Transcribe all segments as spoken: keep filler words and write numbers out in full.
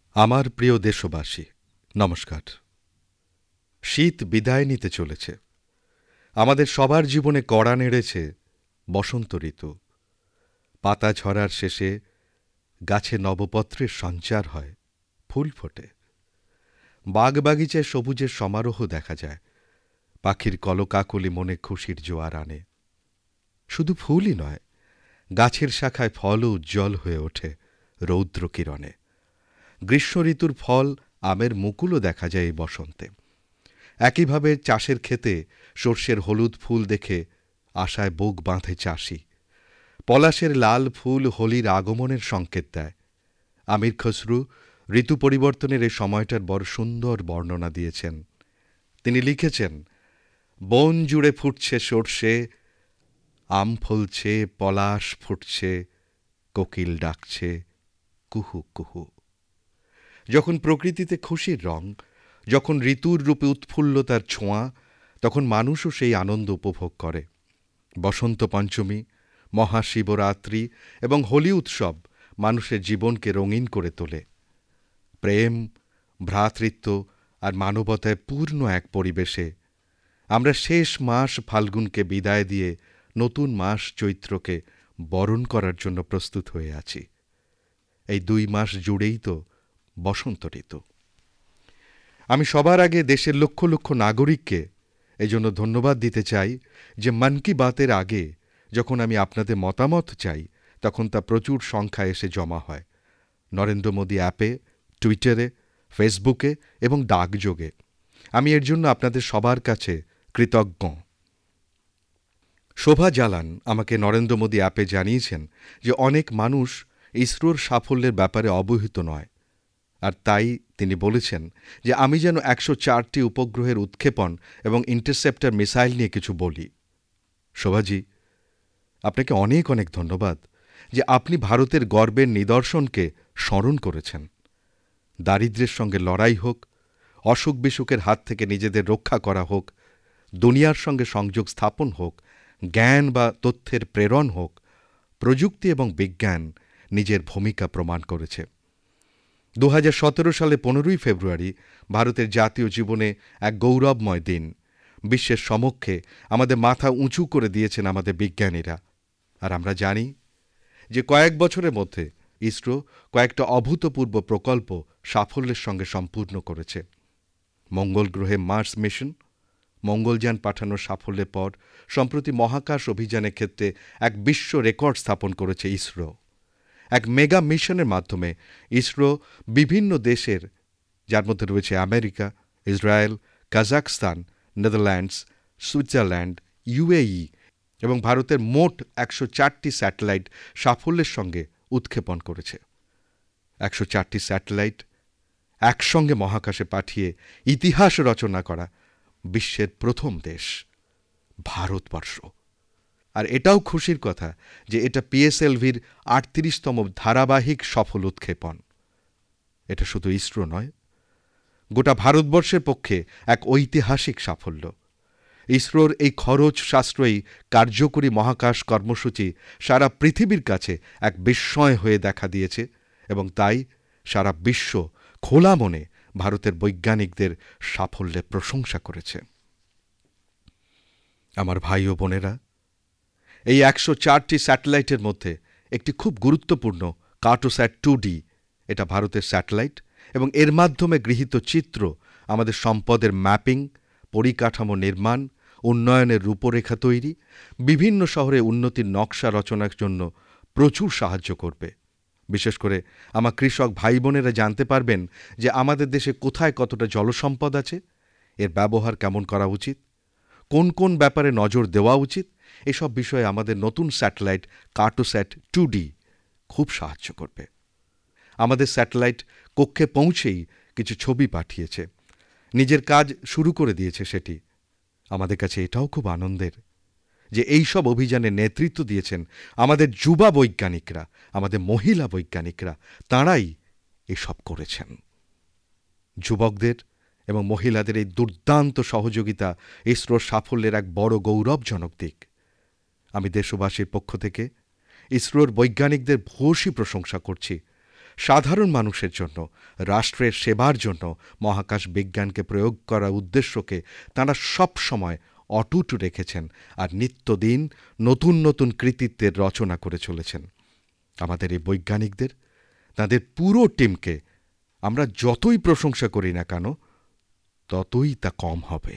আমার প্রিয় দেশবাসী, নমস্কার। শীত বিদায় নিতে চলেছে। আমাদের সবার জীবনে কড়া নেড়েছে বসন্ত ঋতু। পাতা ঝরার শেষে গাছে নবপত্রের সঞ্চার হয়, ফুল ফোটে। বাগবাগিচায় সবুজের সমারোহ দেখা যায়। পাখির কলকাকলি মনে খুশির জোয়ার আনে। শুধু ফুলই নয়, গাছের শাখায় ফলও উজ্জ্বল হয়ে ওঠে রৌদ্র কিরণে। গ্রীষ্ম ঋতুর ফল আমের মুকুলও দেখা যায় এই বসন্তে। একইভাবে চাষের ক্ষেতে সর্ষের হলুদ ফুল দেখে আশায় বুক বাঁধে চাষি। পলাশের লাল ফুল হোলির আগমনের সংকেত দেয়। আমির খসরু ঋতু পরিবর্তনের এই সময়টার বড় সুন্দর বর্ণনা দিয়েছেন। তিনি লিখেছেন, বন জুড়ে ফুটছে সর্ষে, আম ফলছে, পলাশ ফুটছে, কোকিল ডাকছে কুহু কুহু। যখন প্রকৃতিতে খুশির রং, যখন ঋতুর রূপে উৎফুল্লতার ছোঁয়া, তখন মানুষও সেই আনন্দ উপভোগ করে। বসন্ত পঞ্চমী, মহাশিবরাত্রি এবং হোলি উৎসব মানুষের জীবনকে রঙিন করে তোলে। প্রেম, ভ্রাতৃত্ব আর মানবতায় পূর্ণ এক পরিবেশে আমরা শেষ মাস ফাল্গুনকে বিদায় দিয়ে নতুন মাস চৈত্রকে বরণ করার জন্য প্রস্তুত হয়ে আছি। এই দুই মাস জুড়েই তো বসন্ত ঋতু। আমি সবার আগে দেশের লক্ষ লক্ষ নাগরিককে এই জন্য ধন্যবাদ দিতে চাই যে মন কি বাতের আগে যখন আমি আপনাদের মতামত চাই, তখন তা প্রচুর সংখ্যায় এসে জমা হয়। নরেন্দ্র মোদী অ্যাপে, টুইটারে, ফেসবুকে এবং ডাকযোগে। আমি এর জন্য আপনাদের সবার কাছে কৃতজ্ঞ। শোভা জালান আমাকে নরেন্দ্র মোদী অ্যাপে জানিয়েছেন যে অনেক মানুষ ইসরোর সাফল্যের ব্যাপারে অবহিত নয়, আর তাই তিনি বলেছেন যে আমি যেন একশো চারটি উপগ্রহের উৎক্ষেপণ এবং ইন্টারসেপ্টর মিসাইল নিয়ে কিছু বলি। শোভাজি, আপনাকে অনেক অনেক ধন্যবাদ যে আপনি ভারতের গর্বের নিদর্শনকে স্মরণ করেছেন। দারিদ্র্যের সঙ্গে লড়াই হোক, অসুখ বিসুখের হাত থেকে নিজেদের রক্ষা করা হোক, দুনিয়ার সঙ্গে সংযোগ স্থাপন হোক, জ্ঞান বা তথ্যের প্রেরণ হোক, প্রযুক্তি এবং বিজ্ঞান নিজের ভূমিকা প্রমাণ করেছে। দু হাজার সতেরো সালে পনেরোই ফেব্রুয়ারি ভারতের জাতীয় জীবনে এক গৌরবময় দিন। বিশ্বের সমক্ষে আমাদের মাথা উঁচু করে দিয়েছেন আমাদের বিজ্ঞানীরা। আর আমরা জানি যে কয়েক বছরের মধ্যে ইসরো কয়েকটা অভূতপূর্ব প্রকল্প সাফল্যের সঙ্গে সম্পূর্ণ করেছে। মঙ্গল গ্রহে মার্স মিশন, মঙ্গলযান পাঠানোর সাফল্যের পর সম্প্রতি মহাকাশ অভিযানের ক্ষেত্রে এক বিশ্ব রেকর্ড স্থাপন করেছে ইসরো। এক মেগা মিশনের মাধ্যমে ইসরো বিভিন্ন দেশের, যার মধ্যে রয়েছে America, Israel, Kazakhstan, Netherlands, Switzerland, UAE এবং ভারতের মোট একশো চারটি স্যাটেলাইট সাফল্যের সঙ্গে উৎক্ষেপণ করেছে। একশো চারটি স্যাটেলাইট একসঙ্গে মহাকাশে পাঠিয়ে ইতিহাস রচনা করা বিশ্বের প্রথম দেশ ভারতবর্ষ। আর এটাও খুশির কথা যে এটা পিএসএলভির আটত্রিশতম ধারাবাহিক সফল উৎক্ষেপণ। এটা শুধু ইসরো নয়, গোটা ভারতবর্ষের পক্ষে এক ঐতিহাসিক সাফল্য। ইসরোর এই খরচ সাশ্রয়ী কার্যকরী মহাকাশ কর্মসূচি সারা পৃথিবীর কাছে এক বিস্ময় হয়ে দেখা দিয়েছে এবং তাই সারা বিশ্ব খোলা মনে ভারতের বৈজ্ঞানিকদের সাফল্যের প্রশংসা করেছে। আমার ভাই ও বোনেরা, এই একশো চারটি স্যাটেলাইটের মধ্যে একটি খুব গুরুত্বপূর্ণ কার্টোস্যাট টু ডি। এটা ভারতের স্যাটেলাইট এবং এর মাধ্যমে গৃহীত চিত্র আমাদের সম্পদের ম্যাপিং, পরিকাঠামো নির্মাণ, উন্নয়নের রূপরেখা তৈরি, বিভিন্ন শহরে উন্নতির নকশা রচনার জন্য প্রচুর সাহায্য করবে। বিশেষ করে আমার কৃষক ভাই বোনেরা জানতে পারবেন যে আমাদের দেশে কোথায় কতটা জলসম্পদ আছে, এর ব্যবহার কেমন করা উচিত, কোন কোন ব্যাপারে নজর দেওয়া উচিত। এসব বিষয়ে আমাদের নতুন স্যাটেলাইট কার্টোস্যাট টু ডি খুব সাহায্য করবে। আমাদের স্যাটেলাইট কক্ষে পৌঁছেই কিছু ছবি পাঠিয়েছে, নিজের কাজ শুরু করে দিয়েছে সেটি। আমাদের কাছে এটাও খুব আনন্দের যে এই সব অভিযানে নেতৃত্ব দিয়েছেন আমাদের যুবা বৈজ্ঞানিকরা, আমাদের মহিলা বৈজ্ঞানিকরা। তাঁরাই এসব করেছেন। যুবকদের এবং মহিলাদের এই দুর্দান্ত সহযোগিতা ইসরোর সাফল্যের এক বড় গৌরবজনক দিক। আমি দেশবাসীর পক্ষ থেকে ইসরোর বৈজ্ঞানিকদের ভূয়সী প্রশংসা করছি। সাধারণ মানুষের জন্য, রাষ্ট্রের সেবার জন্য মহাকাশ বিজ্ঞানকে প্রয়োগ করার উদ্দেশ্যকে তাঁরা সব সময় অটুট রেখেছেন আর নিত্যদিন নতুন নতুন কৃতিত্বের রচনা করে চলেছেন। আমাদের এই বৈজ্ঞানিকদের, তাঁদের পুরো টিমকে আমরা যতই প্রশংসা করি না কেন, ততই তা কম হবে।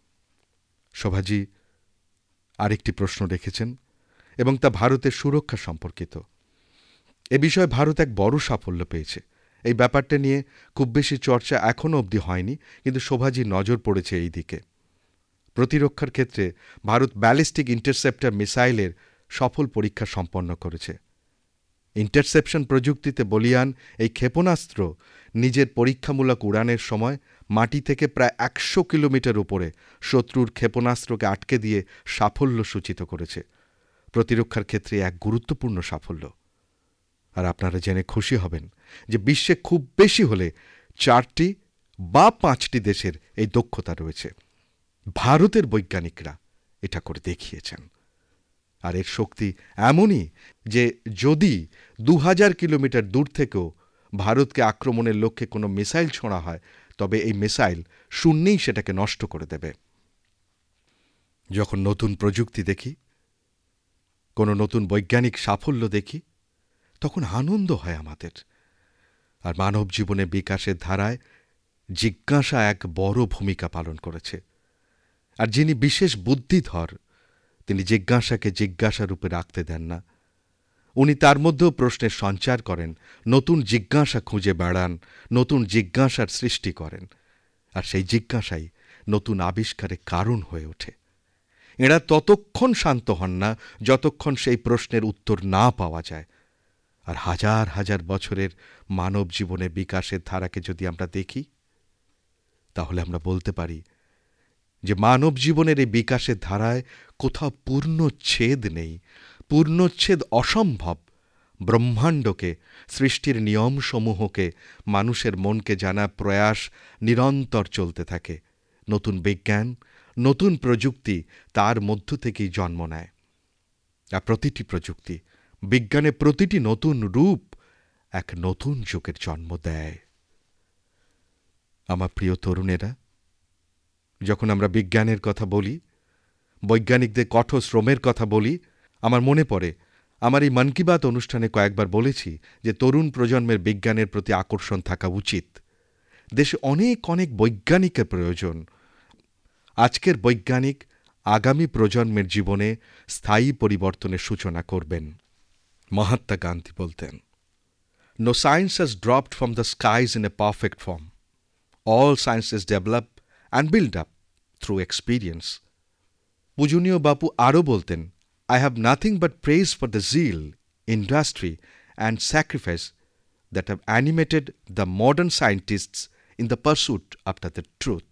শোভাজি আরেকটি প্রশ্ন রেখেছেন এবং তা ভারতের সুরক্ষা সম্পর্কিত। এ বিষয়ে ভারত এক বড় সাফল্য পেয়েছে। এই ব্যাপারটা নিয়ে খুব বেশি চর্চা এখনও অবধি হয়নি, কিন্তু শোভাজির নজর পড়েছে এই দিকে। প্রতিরক্ষার ক্ষেত্রে ভারত ব্যালিস্টিক ইন্টারসেপ্টর মিসাইলের সফল পরীক্ষা সম্পন্ন করেছে। ইন্টারসেপশন প্রযুক্তিতে বলীয়ান এই ক্ষেপণাস্ত্র নিজের পরীক্ষামূলক উড়ানের সময় মাটি থেকে প্রায় একশো কিলোমিটার উপরে শত্রুর ক্ষেপণাস্ত্রকে আটকে দিয়ে সাফল্য সূচিত করেছে। প্রতিরক্ষার ক্ষেত্রে এক গুরুত্বপূর্ণ সাফল্য। আর আপনারা জেনে খুশি হবেন যে বিশ্বে খুব বেশি হলে চারটি বা পাঁচটি দেশের এই দক্ষতা রয়েছে। ভারতের বৈজ্ঞানিকরা এটা করে দেখিয়েছেন। আর এর শক্তি এমনই যে যদি দু হাজার কিলোমিটার দূর থেকেও ভারতকে আক্রমণের লক্ষ্যে কোনো মিসাইল ছোঁড়া হয়, তবে এই মিসাইল শূন্যেই সেটাকে নষ্ট করে দেবে। যখন নতুন প্রযুক্তি দেখি, কোনো নতুন বৈজ্ঞানিক সাফল্য দেখি, তখন আনন্দ হয় আমাদের। আর মানব জীবনে বিকাশের ধারায় জিজ্ঞাসা এক বড় ভূমিকা পালন করেছে। আর যিনি বিশেষ বুদ্ধিধর, তিনি জিজ্ঞাসাকে জিজ্ঞাসা রূপে রাখতে দেন না। উনি তার মধ্যেও প্রশ্নের সঞ্চার করেন, নতুন জিজ্ঞাসা খুঁজে বেড়ান, নতুন জিজ্ঞাসার সৃষ্টি করেন। আর সেই জিজ্ঞাসাই নতুন আবিষ্কারের কারণ হয়ে ওঠে। এঁরা ততক্ষণ শান্ত হন না যতক্ষণ সেই প্রশ্নের উত্তর না পাওয়া যায়। আর হাজার হাজার বছরের মানব জীবনের বিকাশের ধারাকে যদি আমরা দেখি, তাহলে আমরা বলতে পারি যে মানব জীবনের এই বিকাশের ধারায় কোথাও পূর্ণচ্ছেদ নেই। পূর্ণচ্ছেদ অসম্ভব। ব্রহ্মাণ্ডকে, সৃষ্টির নিয়মসমূহকে, মানুষের মনকে জানার প্রয়াস নিরন্তর চলতে থাকে। নতুন বিজ্ঞান, নতুন প্রযুক্তি তার মধ্য থেকেই জন্ম নেয়। আর প্রতিটি প্রযুক্তি, বিজ্ঞানের প্রতিটি নতুন রূপ এক নতুন যুগের জন্ম দেয়। আমার প্রিয় তরুণেরা, যখন আমরা বিজ্ঞানের কথা বলি, বৈজ্ঞানিকদের কঠোর শ্রমের কথা বলি, আমার মনে পড়ে আমার এই মন কি বাত অনুষ্ঠানে কয়েকবার বলেছি যে তরুণ প্রজন্মের বিজ্ঞানের প্রতি আকর্ষণ থাকা উচিত। দেশে অনেক অনেক বৈজ্ঞানিকের প্রয়োজন। আজকের বৈজ্ঞানিক আগামী প্রজন্মের জীবনে স্থায়ী পরিবর্তনের সূচনা করবেন। মহাত্মা গান্ধী বলতেন, "No science has dropped from the skies in a perfect form. All sciences develop and build up through experience." পূজনীয় বাপু আরও বলতেন, "I have nothing but praise for the zeal, industry and sacrifice that have animated the modern scientists in the pursuit after the truth."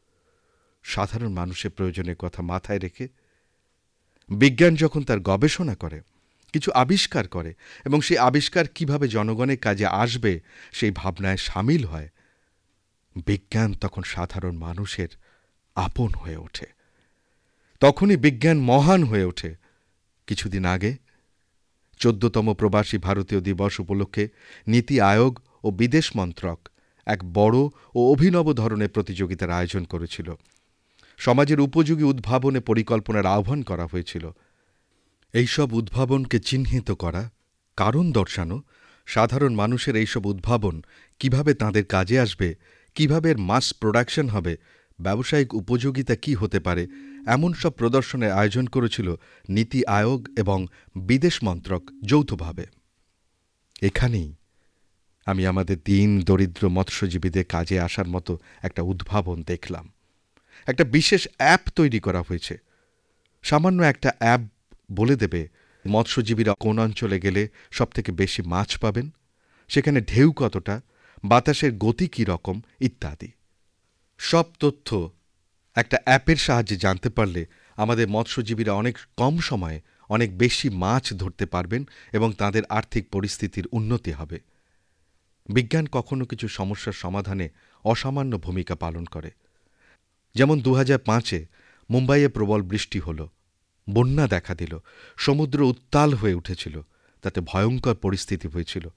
সাধারণ মানুষের প্রয়োজনের কথা মাথায় রেখে বিজ্ঞান যখন তার গবেষণা করে, কিছু আবিষ্কার করে এবং সেই আবিষ্কার কিভাবে জনগণের কাজে আসবে সেই ভাবনায় সামিল হয়, বিজ্ঞান তখন সাধারণ মানুষের আপন হয়ে ওঠে। তখনই বিজ্ঞান মহান হয়ে ওঠে। কিছুদিন আগে চোদ্দতম প্রবাসী ভারতীয় দিবস উপলক্ষে নীতি আয়োগ ও বিদেশ মন্ত্রক এক বড় ও অভিনব ধরনের প্রতিযোগিতার আয়োজন করেছিল। সমাজের উপযোগী উদ্ভাবনে পরিকল্পনার আহ্বান করা হয়েছিল। এইসব উদ্ভাবনকে চিহ্নিত করা, কারণ দর্শানো, সাধারণ মানুষের এইসব উদ্ভাবন কিভাবে তাঁদের কাজে আসবে, কিভাবে এর মাস প্রোডাকশন হবে, ব্যবসায়িক উপযোগিতা কি হতে পারে, এমন সব প্রদর্শনের আয়োজন করেছিল নীতি আয়োগ এবং বিদেশ মন্ত্রক যৌথভাবে। এখানেই আমি আমাদের দীন দরিদ্র মৎস্যজীবীদের কাজে আসার মতো একটা উদ্ভাবন দেখলাম। একটা বিশেষ অ্যাপ তৈরি করা হয়েছে। সামান্য একটা অ্যাপ বলে দেবে মৎস্যজীবীরা কোন অঞ্চলে গেলে সবথেকে বেশি মাছ পাবেন, সেখানে ঢেউ কতটা, বাতাসের গতি কী রকম ইত্যাদি। সব তথ্য একটা অ্যাপের সাহায্যে জানতে পারলে আমাদের মৎস্যজীবীরা অনেক কম সময়ে অনেক বেশি মাছ ধরতে পারবেন এবং তাদের আর্থিক পরিস্থিতির উন্নতি হবে। বিজ্ঞান কখনো কিছু সমস্যার সমাধানে অসামান্য ভূমিকা পালন করে। যেমন দু হাজার পাঁচে মুম্বাইয়ে প্রবল বৃষ্টি হল, বন্যা দেখা দিল, সমুদ্র উত্তাল হয়ে উঠেছিল, তাতে ভয়ঙ্কর পরিস্থিতি হয়েছিল।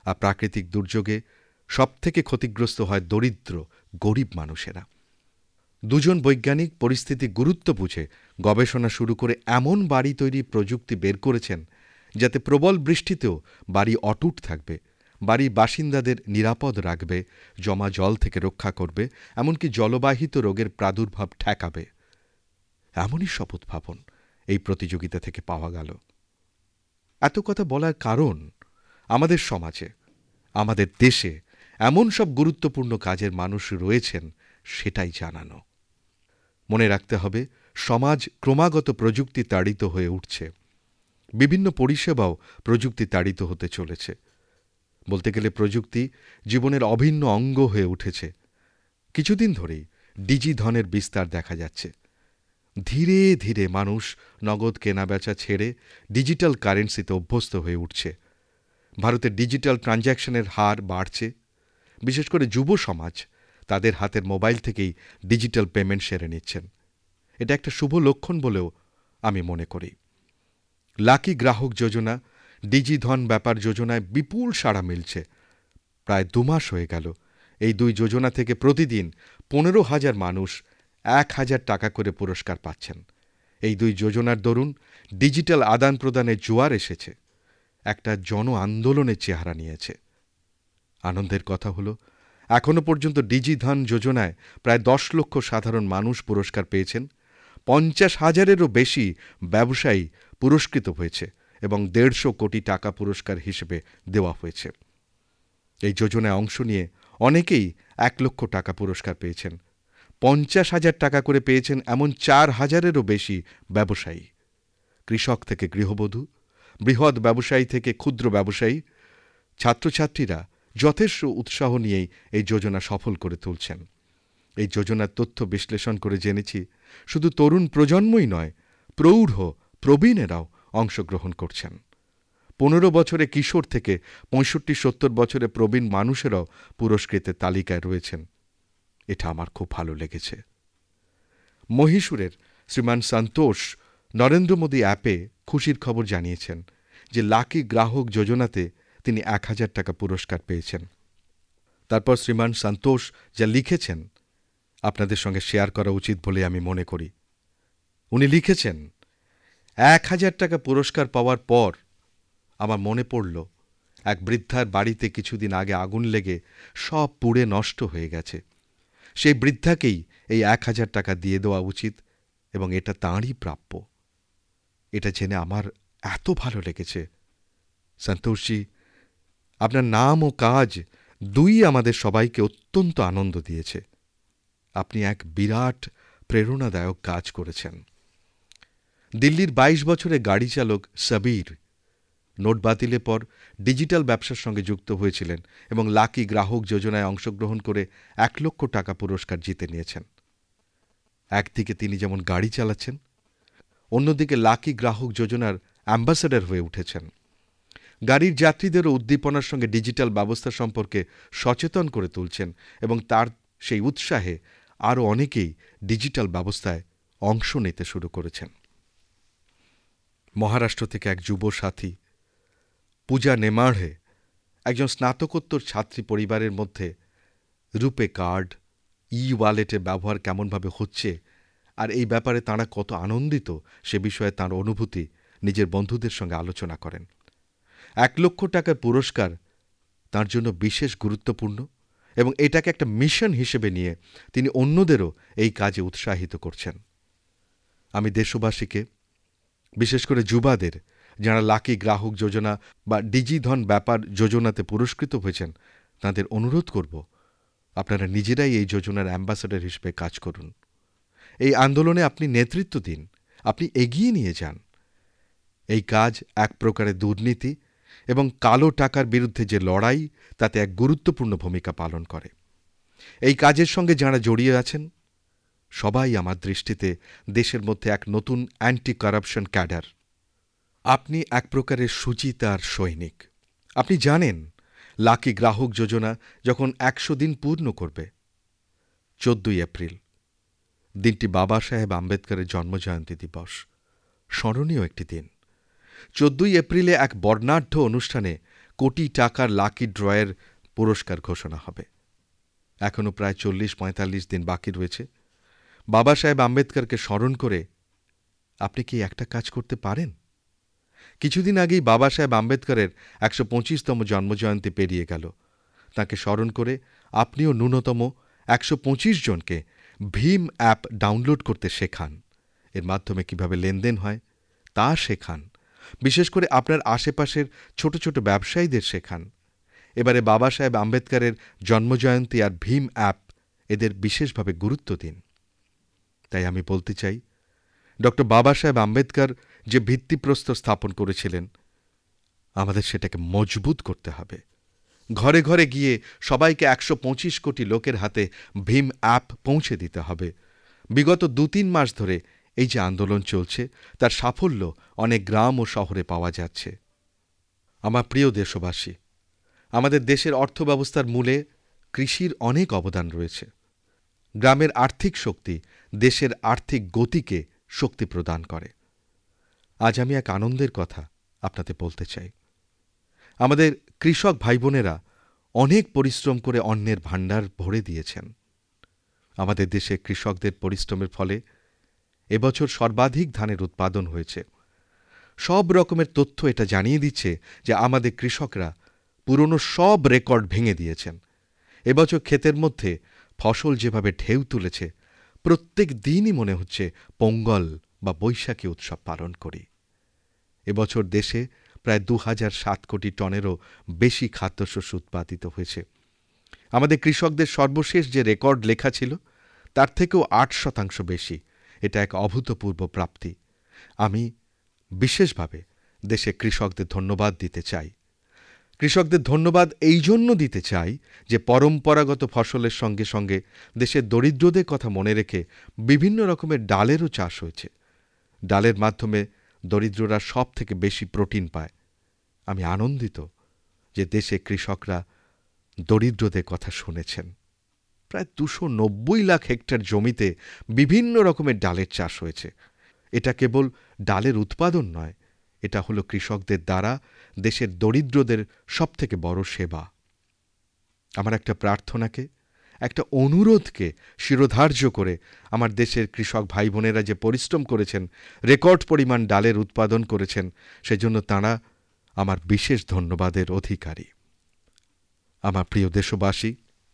আর প্রাকৃতিক দুর্যোগে সবথেকে ক্ষতিগ্রস্ত হয় দরিদ্র গরিব মানুষেরা। দুজন বৈজ্ঞানিক পরিস্থিতির গুরুত্ব বুঝে গবেষণা শুরু করে এমন বাড়ি তৈরির প্রযুক্তি বের করেছেন যাতে প্রবল বৃষ্টিতেও বাড়ি অটুট থাকবে, বাড়ির বাসিন্দাদের নিরাপদ রাখবে, জমা জল থেকে রক্ষা করবে, এমনকি জলবাহিত রোগের প্রাদুর্ভাব ঠেকাবে। এমনই সব উদ্ভাবন এই প্রতিযোগিতা থেকে পাওয়া গেল। এত কথা বলার কারণ আমাদের সমাজে, আমাদের দেশে এমন সব গুরুত্বপূর্ণ কাজের মানুষ রয়েছেন সেটাই জানানো। মনে রাখতে হবে, সমাজ ক্রমাগত প্রযুক্তি তাড়িত হয়ে উঠছে। বিভিন্ন পরিষেবাও প্রযুক্তি তাড়িত হতে চলেছে। বলতে গেলে প্রযুক্তি জীবনের অভিন্ন অঙ্গ হয়ে উঠেছে। কিছুদিন ধরেই ডিজিধনের বিস্তার দেখা যাচ্ছে। ধীরে ধীরে মানুষ নগদ কেনাবেচা ছেড়ে ডিজিটাল কারেন্সিতে অভ্যস্ত হয়ে উঠছে। ভারতে ডিজিটাল ট্রানজ্যাকশনের হার বাড়ছে। বিশেষ করে যুব সমাজ তাদের হাতের মোবাইল থেকেই ডিজিটাল পেমেন্ট সেরে নিচ্ছেন। এটা একটা শুভ লক্ষণ বলেও আমি মনে করি। লাকি গ্রাহক যোজনা, ডিজিধন ব্যাপার যোজনায় বিপুল সাড়া মিলছে। প্রায় দুমাস হয়ে গেল এই দুই যোজনা থেকে প্রতিদিন পনেরো হাজার মানুষ এক হাজার টাকা করে পুরস্কার পাচ্ছেন। এই দুই যোজনার দরুন ডিজিটাল আদান প্রদানের জোয়ার এসেছে, একটা জন আন্দোলনের চেহারা নিয়েছে। আনন্দের কথা হলো, এখনো পর্যন্ত ডিজিধন যোজনায় প্রায় দশ লক্ষ সাধারণ মানুষ পুরস্কার পেয়েছেন। পঞ্চাশ হাজারেরও বেশি ব্যবসায়ী পুরস্কৃত হয়েছে এবং দেড়শো কোটি টাকা পুরস্কার হিসেবে দেওয়া হয়েছে। এই যোজনায় অংশ নিয়ে অনেকেই এক লক্ষ টাকা পুরস্কার পেয়েছেন। পঞ্চাশ হাজার টাকা করে পেয়েছেন এমন চার হাজারেরও বেশি ব্যবসায়ী। কৃষক থেকে গৃহবধূ, বৃহৎ ব্যবসায়ী থেকে ক্ষুদ্র ব্যবসায়ী, ছাত্রছাত্রীরা যথেষ্ট উৎসাহ নিয়েই এই যোজনা সফল করে তুলছেন। এই যোজনার তথ্য বিশ্লেষণ করে জেনেছি, শুধু তরুণ প্রজন্মই নয়, প্রৌঢ় প্রবীণেরাও অংশগ্রহণ করছেন। পনেরো বছরে কিশোর থেকে পঁয়ষট্টি সত্তর বছরে প্রবীণ মানুষেরাও পুরস্কৃতের তালিকায় রয়েছেন। এটা আমার খুব ভালো লেগেছে। মহীশূরের শ্রীমান সন্তোষ নরেন্দ্র মোদী অ্যাপে খুশির খবর জানিয়েছেন যে লাকি গ্রাহক যোজনাতে তিনি এক হাজার টাকা পুরস্কার পেয়েছেন। তারপর শ্রীমান সন্তোষ যা লিখেছেন আপনাদের সঙ্গে শেয়ার করা উচিত বলে আমি মনে করি। উনি লিখেছেন, এক হাজার টাকা পুরস্কার পাওয়ার পর আমার মনে পড়ল এক বৃদ্ধার বাড়িতে কিছুদিন আগে আগুন লেগে সব পুড়ে নষ্ট হয়ে গেছে। সেই বৃদ্ধাকেই এই এক হাজার টাকা দিয়ে দেওয়া উচিত এবং এটা তাঁরই প্রাপ্য। এটা জেনে আমার এত ভালো লেগেছে। সন্তোষজি, আপনার নাম ও কাজ দুই আমাদের সবাইকে অত্যন্ত আনন্দ দিয়েছে। আপনি এক বিরাট প্রেরণাদায়ক কাজ করেছেন। দিল্লির বাইশ বছরের গাড়ি চালক সবীর নোট বাতিলের পর ডিজিটাল ব্যবসার সঙ্গে যুক্ত হয়েছিলেন এবং লাকি গ্রাহক যোজনায় অংশগ্রহণ করে এক লক্ষ টাকা পুরস্কার জিতে নিয়েছেন। একদিকে তিনি যেমন গাড়ি চালাচ্ছেন, অন্যদিকে লাকি গ্রাহক যোজনার অ্যাম্বাসেডর হয়ে উঠেছেন। গাড়ির যাত্রীদেরও উদ্দীপনার সঙ্গে ডিজিটাল ব্যবস্থা সম্পর্কে সচেতন করে তুলছেন এবং তার সেই উৎসাহে আরও অনেকেই ডিজিটাল ব্যবস্থায় অংশ নিতে শুরু করেছেন। মহারাষ্ট্র থেকে এক যুব সাথী পূজা নেমাঢ়ে একজন স্নাতকোত্তর ছাত্রী পরিবারের মধ্যে রূপে কার্ড, ই ওয়ালেটের ব্যবহার কেমনভাবে হচ্ছে আর এই ব্যাপারে তাঁরা কত আনন্দিত সে বিষয়ে তাঁর অনুভূতি নিজের বন্ধুদের সঙ্গে আলোচনা করেন। এক লক্ষ টাকার পুরস্কার তাঁর জন্য বিশেষ গুরুত্বপূর্ণ এবং এটাকে একটা মিশন হিসেবে নিয়ে তিনি অন্যদেরও এই কাজে উৎসাহিত করছেন। আমি দেশবাসীকে, বিশেষ করে যুবাদের যাঁরা লাকি গ্রাহক যোজনা বা ডিজিধন ব্যাপার যোজনাতে পুরস্কৃত হয়েছেন, তাঁদের অনুরোধ করব, আপনারা নিজেরাই এই যোজনার অ্যাম্বাসেডর হিসেবে কাজ করুন। এই আন্দোলনে আপনি নেতৃত্ব দিন, আপনি এগিয়ে নিয়ে যান। এই কাজ এক প্রকারের দুর্নীতি এবং কালো টাকার বিরুদ্ধে যে লড়াই, তাতে এক গুরুত্বপূর্ণ ভূমিকা পালন করে। এই কাজের সঙ্গে যাঁরা জড়িয়ে আছেন সবাই আমার দৃষ্টিতে দেশের মধ্যে এক নতুন অ্যান্টি কারাপশন ক্যাডার। আপনি এক প্রকারের সুচিতার সৈনিক। আপনি জানেন লাকি গ্রাহক যোজনা যখন একশো দিন পূর্ণ করবে, চোদ্দই এপ্রিল, দিনটি বাবা সাহেব আম্বেদকরের জন্মজয়ন্তী দিবস, স্মরণীয় একটি দিন। চোদ্দই এপ্রিলে এক বর্ণাঢ্য অনুষ্ঠানে কোটি টাকার লাকি ড্রয়ের পুরস্কার ঘোষণা হবে। এখনও প্রায় চল্লিশ পঁয়তাল্লিশ দিন বাকি রয়েছে। বাবা সাহেব আম্বেদকরকে স্মরণ করে আপনি কি একটা কাজ করতে পারেন? কিছুদিন আগেই বাবা সাহেব আম্বেদকরের একশো পঁচিশতম জন্মজয়ন্তী পেরিয়ে গেল। তাঁকে স্মরণ করে আপনিও ন্যূনতম একশো পঁচিশ জনকে ভীম অ্যাপ ডাউনলোড করতে শেখান। এর মাধ্যমে কীভাবে লেনদেন হয় তা শেখান। বিশেষ করে আপনার আশেপাশের ছোট ছোট ব্যবসায়ীদের শেখান। এবারে বাবা সাহেব আম্বেদকরের জন্মজয়ন্তী আর ভীম অ্যাপ এদের বিশেষভাবে গুরুত্ব দিন। তাই আমি বলতে চাই, ডক্টর বাবা সাহেব আম্বেদকর যে ভিত্তিপ্রস্তর স্থাপন করেছিলেন, আমাদের সেটাকে মজবুত করতে হবে। ঘরে ঘরে গিয়ে সবাইকে একশো পঁচিশ কোটি লোকের হাতে ভীম অ্যাপ পৌঁছে দিতে হবে। বিগত দু তিন মাস ধরে এই যে আন্দোলন চলছে, তার সাফল্য অনেক গ্রাম ও শহরে পাওয়া যাচ্ছে। আমার প্রিয় দেশবাসী, আমাদের দেশের অর্থব্যবস্থার মূলে কৃষির অনেক অবদান রয়েছে। গ্রামের আর্থিক শক্তি দেশের আর্থিক গতিকে শক্তি প্রদান করে। আজ আমি এক আনন্দের কথা আপনাদের বলতে চাই। আমাদের কৃষক ভাইবোনেরা অনেক পরিশ্রম করে অন্নের ভাণ্ডার ভরে দিয়েছেন। আমাদের দেশে কৃষকদের পরিশ্রমের ফলে এবছর সর্বাধিক ধানের উৎপাদন হয়েছে। সব রকমের তথ্য এটা জানিয়ে দিচ্ছে যে আমাদের কৃষকরা পুরনো সব রেকর্ড ভেঙে দিয়েছেন। এবছর ক্ষেতের মধ্যে ফসল যেভাবে ঢেউ তুলেছে, প্রত্যেক দিনই মনে হচ্ছে পোঙ্গল বা বৈশাখী উৎসব পালন করি। এবছর দেশে প্রায় দু হাজার সাত কোটি টনেরও বেশি খাদ্যশস্য উৎপাদিত হয়েছে। আমাদের কৃষকদের সর্বশেষ যে রেকর্ড লেখা ছিল, তার থেকেও আট শতাংশ বেশি। এটা এক অভূতপূর্ব প্রাপ্তি। আমি বিশেষভাবে দেশে কৃষকদের ধন্যবাদ দিতে চাই। কৃষকদের ধন্যবাদ এই জন্য দিতে চাই যে পরম্পরাগত ফসলের সঙ্গে সঙ্গে দেশের দরিদ্রদের কথা মনে রেখে বিভিন্ন রকমের ডালেরও চাষ হয়েছে। ডালের মাধ্যমে দরিদ্ররা সব থেকে বেশি প্রোটিন পায়। আমি আনন্দিত যে দেশে কৃষকরা দরিদ্রদের কথা শুনেছেন। প্রায় দুশো নব্বই লাখ হেক্টর জমিতে বিভিন্ন রকমের ডালের চাষ হয়েছে। এটা কেবল ডালের উৎপাদন নয়, এটা হলো কৃষকদের দ্বারা দেশের দরিদ্রদের সবথেকে বড় সেবা। আমার একটা প্রার্থনাকে, একটা অনুরোধকে শিরোধার্য করে আমার দেশের কৃষক ভাই বোনেরা যে পরিশ্রম করেছেন, রেকর্ড পরিমাণ ডালের উৎপাদন করেছেন, সেজন্য তাঁরা আমার বিশেষ ধন্যবাদের অধিকারী। আমার প্রিয় দেশবাসী,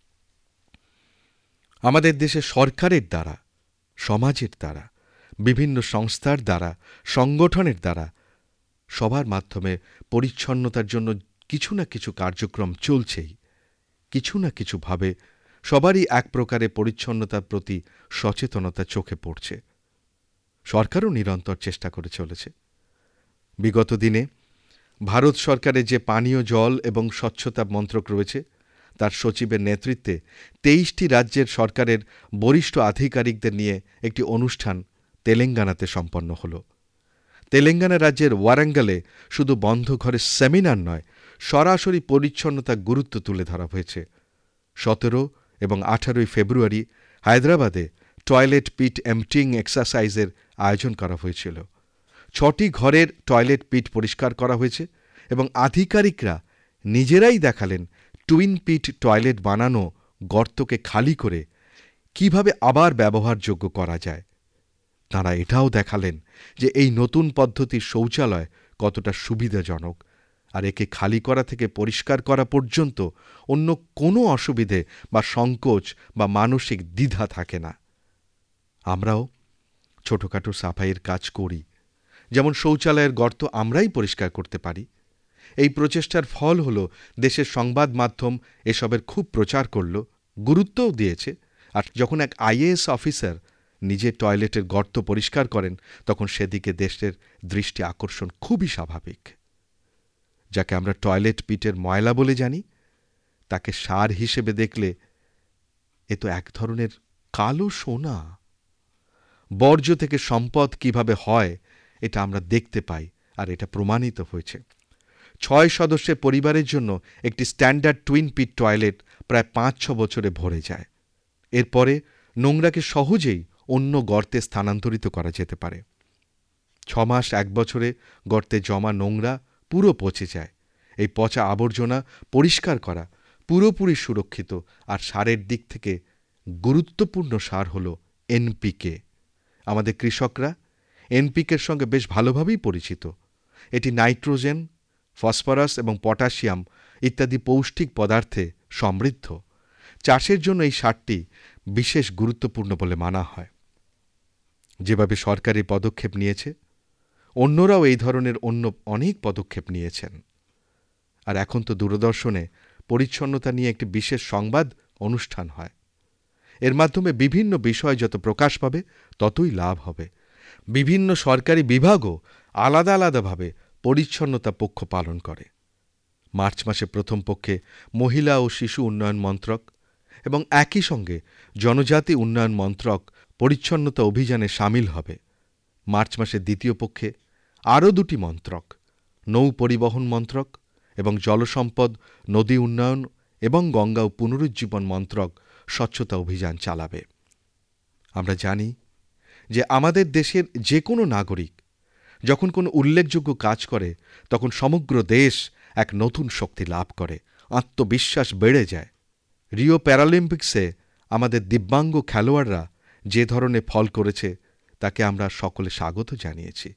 আমাদের দেশে সরকারের দ্বারা, সমাজের দ্বারা, বিভিন্ন সংস্থার দ্বারা, সংগঠনের দ্বারা, সবার মাধ্যমে পরিচ্ছন্নতার জন্য কিছু না কিছু কার্যক্রম চলছেই। কিছু না কিছুভাবে সবারই এক প্রকারে পরিচ্ছন্নতার প্রতি সচেতনতা চোখে পড়ছে। সরকারও নিরন্তর চেষ্টা করে চলেছে। বিগত দিনে ভারত সরকারের যে পানীয় জল এবং স্বচ্ছতা মন্ত্রক রয়েছে, তার সচিবের নেতৃত্বে তেইশটি রাজ্যের সরকারের বরিষ্ঠ আধিকারিকদের নিয়ে একটি অনুষ্ঠান তেলেঙ্গানাতে সম্পন্ন হল। তেলেঙ্গানা রাজ্যের ওয়ারাঙ্গলে শুধু বন্ধ ঘরের সেমিনার নয়, সরাসরি পরিচ্ছন্নতার গুরুত্ব তুলে ধরা হয়েছে। সতেরো এবং আঠারোই ফেব্রুয়ারি হায়দ্রাবাদে টয়লেট পিট এম্পটিং এক্সারসাইজের আয়োজন করা হয়েছিল। ছটি ঘরের টয়লেট পিট পরিষ্কার করা হয়েছে এবং আধিকারিকরা নিজেরাই দেখালেন টুইন পিট টয়লেট বানানো গর্তকে খালি করে কিভাবে আবার ব্যবহারযোগ্য করা যায়। তাঁরা এটাও দেখালেন যে এই নতুন পদ্ধতির শৌচালয় কতটা সুবিধাজনক, আর একে খালি করা থেকে পরিষ্কার করা পর্যন্ত অন্য কোনো অসুবিধে বা সংকোচ বা মানসিক দ্বিধা থাকে না। আমরাও ছোটখাটো সাফাইয়ের কাজ করি, যেমন শৌচালয়ের গর্ত আমরাই পরিষ্কার করতে পারি। এই প্রচেষ্টার ফল হলো দেশের সংবাদ মাধ্যম এসবের খুব প্রচার করল, গুরুত্বও দিয়েছে। আর যখন এক আইএএস অফিসার নিজে টয়লেটের গর্ত পরিষ্কার করেন, তখন সেদিকে দেশের দৃষ্টি আকর্ষণ খুবই স্বাভাবিক। যাকে আমরা টয়লেট পিটের ময়লা বলে জানি, তাকে সার হিসেবে দেখলে এ তো এক ধরনের কালো সোনা। বর্জ্য থেকে সম্পদ কিভাবে হয় এটা আমরা দেখতে পাই, আর এটা প্রমাণিত হয়েছে। ছয় সদস্যের পরিবারের জন্য একটি স্ট্যান্ডার্ড টুইন পিট টয়লেট প্রায় পাঁচ ছ বছরে ভরে যায়। এরপরে নোংরাকে সহজেই অন্য গর্তে স্থানান্তরিত করা যেতে পারে। ছ মাস এক বছরে গর্তে জমা নোংরা পুরো পচে যায় এই পচা আবর্জনা পরিষ্কার করা পুরোপুরি সুরক্ষিত আর সারের দিক থেকে গুরুত্বপূর্ণ সার হল এনপিকে। আমাদের কৃষকরা এনপিকের সঙ্গে বেশ ভালোভাবেই পরিচিত। এটি নাইট্রোজেন, ফসফরাস এবং পটাশিয়াম ইত্যাদি পৌষ্টিক পদার্থে সমৃদ্ধ। চাষের জন্য এই সারটি বিশেষ গুরুত্বপূর্ণ বলে মানা হয়। যেভাবে সরকারি পদক্ষেপ নিয়েছে, অন্যরাও এই ধরনের অন্য অনেক পদক্ষেপ নিয়েছেন। আর এখন তো দূরদর্শনে পরিচ্ছন্নতা নিয়ে একটি বিশেষ সংবাদ অনুষ্ঠান হয়। এর মাধ্যমে বিভিন্ন বিষয় যত প্রকাশ পাবে ততই লাভ হবে। বিভিন্ন সরকারি বিভাগও আলাদা আলাদাভাবে পরিচ্ছন্নতা পক্ষ পালন করে। মার্চ মাসে প্রথম পক্ষে মহিলা ও শিশু উন্নয়ন মন্ত্রক এবং একই সঙ্গে জনজাতি উন্নয়ন মন্ত্রক পরিচ্ছন্নতা অভিযানে সামিল হবে। মার্চ মাসের দ্বিতীয় পক্ষে আরও দুটি মন্ত্রক, নৌ পরিবহন মন্ত্রক এবং জলসম্পদ, নদী উন্নয়ন এবং গঙ্গা ও পুনরুজ্জীবন মন্ত্রক স্বচ্ছতা অভিযান চালাবে। আমরা জানি যে আমাদের দেশের যে কোনো নাগরিক যখন কোনো উল্লেখযোগ্য কাজ করে তখন সমগ্র দেশ এক নতুন শক্তি লাভ করে, আত্মবিশ্বাস বেড়ে যায়। রিও প্যারালিম্পিক্সে আমাদের দিব্যাঙ্গ খেলোয়াড়রা যে ধরনের ফল করেছে তাকে আমরা সকলে স্বাগত জানিয়েছি।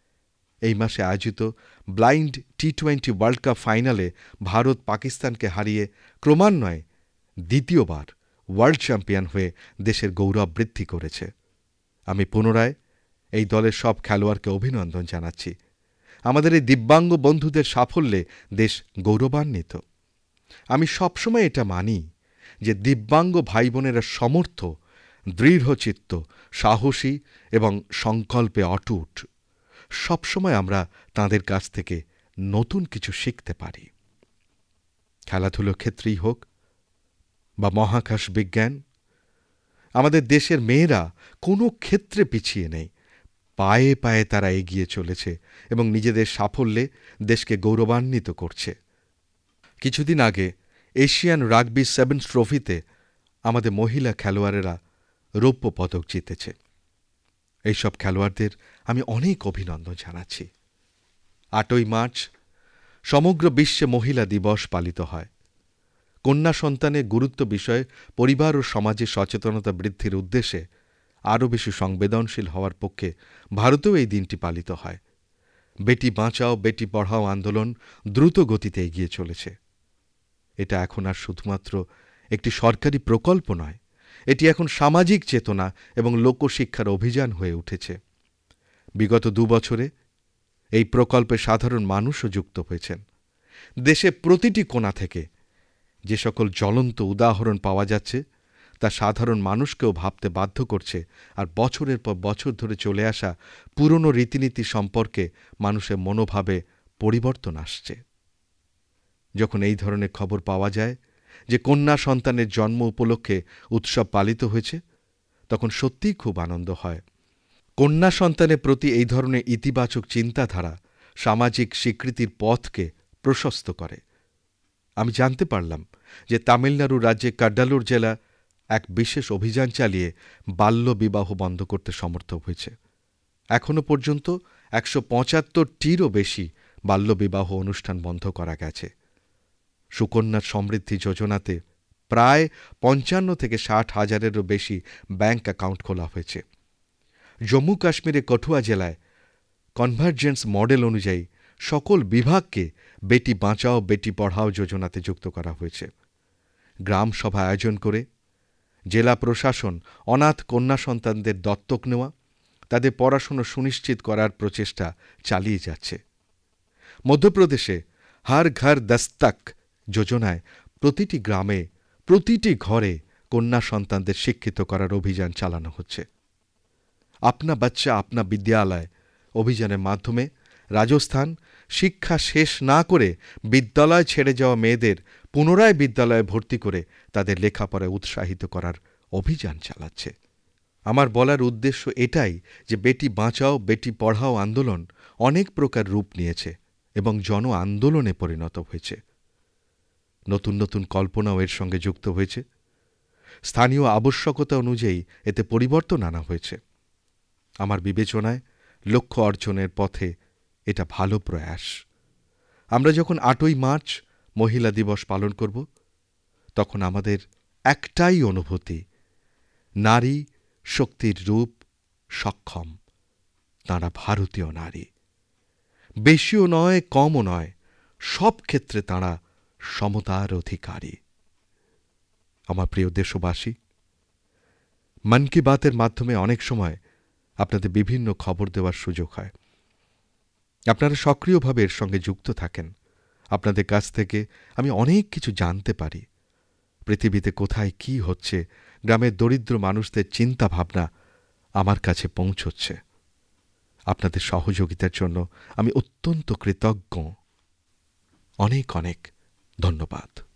এই মাসে আয়োজিত blind T twenty world cup ফাইনালে ভারত পাকিস্তানকে হারিয়ে ক্রমান্বয়ে দ্বিতীয়বার ওয়ার্ল্ড চ্যাম্পিয়ন হয়ে দেশের গৌরব বৃদ্ধি করেছে। আমি পুনরায় এই দলের সব খেলোয়াড়কে অভিনন্দন জানাচ্ছি। আমাদের এই দিব্যাঙ্গ বন্ধুদের সাফল্যে দেশ গৌরবান্বিত। আমি সবসময় এটা মানি যে দিব্যাঙ্গ ভাইবোনেরা সমর্থ, দৃঢ়চিত্ত, সাহসী এবং সংকল্পে অটুট। সবসময় আমরা তাঁদের কাছ থেকে নতুন কিছু শিখতে পারি। খেলাধুলোর ক্ষেত্রেই হোক বা মহাকাশ বিজ্ঞান, আমাদের দেশের মেয়েরা কোনো ক্ষেত্রে পিছিয়ে নেই। পায়ে পায়ে তারা এগিয়ে চলেছে এবং নিজেদের সাফল্যে দেশকে গৌরবান্বিত করছে। কিছুদিন আগে এশিয়ান রাগবি সেভেন্স ট্রফিতে আমাদের মহিলা খেলোয়াড়েরা রৌপ্য পদক জিতেছে। এইসব খেলোয়াড়দের আমি অনেক অভিনন্দন জানাচ্ছি। আটই মার্চ সমগ্র বিশ্বে মহিলা দিবস পালিত হয়। কন্যা সন্তানের গুরুত্ব বিষয়ে পরিবার ও সমাজে সচেতনতা বৃদ্ধির উদ্দেশ্যে আরও বেশি সংবেদনশীল হওয়ার পক্ষে ভারতেও এই দিনটি পালিত হয়। বেটি বাঁচাও বেটি পড়াও আন্দোলন দ্রুত গতিতে এগিয়ে চলেছে। এটা এখন আর শুধুমাত্র একটি সরকারি প্রকল্প নয়, এটি এখন সামাজিক চেতনা এবং লোকশিক্ষার অভিযান হয়ে উঠেছে। বিগত দুবছরে এই প্রকল্পে সাধারণ মানুষও যুক্ত হয়েছেন। দেশে প্রতিটি কোণা থেকে যে সকল জ্বলন্ত উদাহরণ পাওয়া যাচ্ছে তা সাধারণ মানুষকেও ভাবতে বাধ্য করছে, আর বছরের পর বছর ধরে চলে আসা পুরনো রীতিনীতি সম্পর্কে মানুষের মনোভাবে পরিবর্তন আসছে। যখন এই ধরনের খবর পাওয়া যায় যে কন্যা সন্তানের জন্ম উপলক্ষে উৎসব পালিত হয়েছে, তখন সত্যিই খুব আনন্দ হয়। কন্যা সন্তানের প্রতি এই ধরনের ইতিবাচক চিন্তাধারা সামাজিক স্বীকৃতির পথকে প্রশস্ত করে। আমি জানতে পারলাম যে তামিলনাড়ু রাজ্যে কাড্ডালোর জেলা এক বিশেষ অভিযান চালিয়ে বাল্যবিবাহ বন্ধ করতে সমর্থ হয়েছে। এখনও পর্যন্ত একশো পঁচাত্তরটিরও বেশি বাল্যবিবাহ অনুষ্ঠান বন্ধ করা গেছে। সুকন্যা সমৃদ্ধি যোজনাতে প্রায় পঞ্চান্ন থেকে ষাট হাজারেরও বেশি ব্যাঙ্ক অ্যাকাউন্ট খোলা হয়েছে। জম্মু কাশ্মীরের কঠুয়া জেলায় কনভার্জেন্স মডেল অনুযায়ী সকল বিভাগকে বেটি বাঁচাও বেটি পড়াও যোজনাতে যুক্ত করা হয়েছে। গ্রাম সভা আয়োজন করে জেলা প্রশাসন অনাথ কন্যা সন্তানদের দত্তক নেওয়া, তাদের পড়াশোনা সুনিশ্চিত করার প্রচেষ্টা চালিয়ে যাচ্ছে। মধ্যপ্রদেশে হর ঘর দস্তক যোজনায় প্রতিটি গ্রামে প্রতিটি ঘরে কন্যা সন্তানদের শিক্ষিত করার অভিযান চালানো হচ্ছে। আপনা বাচ্চা আপনা বিদ্যালয় অভিযানের মাধ্যমে রাজস্থান শিক্ষা শেষ না করে বিদ্যালয় ছেড়ে যাওয়া মেয়েদের পুনরায় বিদ্যালয়ে ভর্তি করে তাদের লেখাপড়ায় উৎসাহিত করার অভিযান চালাচ্ছে। আমার বলার উদ্দেশ্য এটাই যে বেটি বাঁচাও বেটি পড়াও আন্দোলন অনেক প্রকার রূপ নিয়েছে এবং জন আন্দোলনে পরিণত হয়েছে। নতুন নতুন কল্পনাও এর সঙ্গে যুক্ত হয়েছে। স্থানীয় আবশ্যকতা অনুযায়ী এতে পরিবর্তন আনা হয়েছে। আমার বিবেচনায় লক্ষ্য অর্জনের পথে এটা ভালো প্রয়াস। আমরা যখন আটই মার্চ মহিলা দিবস পালন করব তখন আমাদের একটাই অনুভূতি, নারী শক্তির রূপ, সক্ষম। তাঁরা ভারতীয় নারী, বেশিও নয় কমও নয়, সব ক্ষেত্রে তাঁরা সমতার অধিকারী। আমার প্রিয় দেশবাসী, মন কি বাতের মাধ্যমে অনেক সময় আপনাদের বিভিন্ন খবর দেওয়ার সুযোগ হয়। আপনারা সক্রিয়ভাবে এর সঙ্গে যুক্ত থাকেন। আপনাদের কাছ থেকে আমি অনেক কিছু জানতে পারি। পৃথিবীতে কোথায় কি হচ্ছে, গ্রামের দরিদ্র মানুষদের চিন্তাভাবনা আমার কাছে পৌঁছচ্ছে। আপনাদের সহযোগিতার জন্য আমি অত্যন্ত কৃতজ্ঞ। অনেক অনেক ধন্যবাদ।